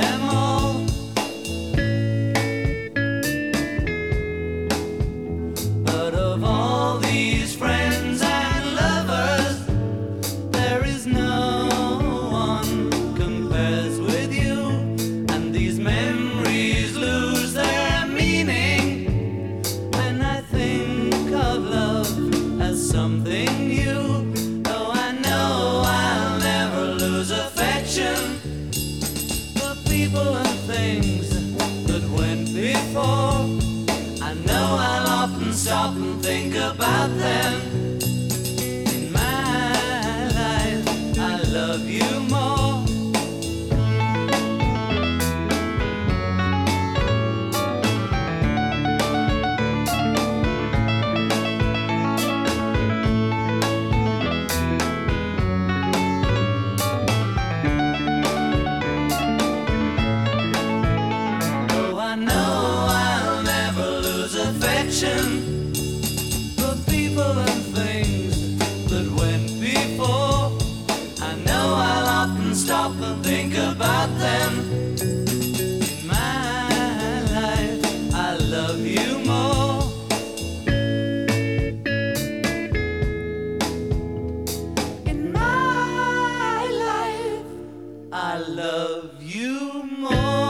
them all. But of all these friends and lovers, there is no one compares with you. And these memories lose their meaning when I think of love as something new. Though I know I'll never lose affection for people and things that went before. I know I'll often stop and think about them. In my life, I love you more. Though I know I'll never lose affection for people and things that went before. I know I'll often stop and think about them. In my life, I love you more. In my life, I love you more.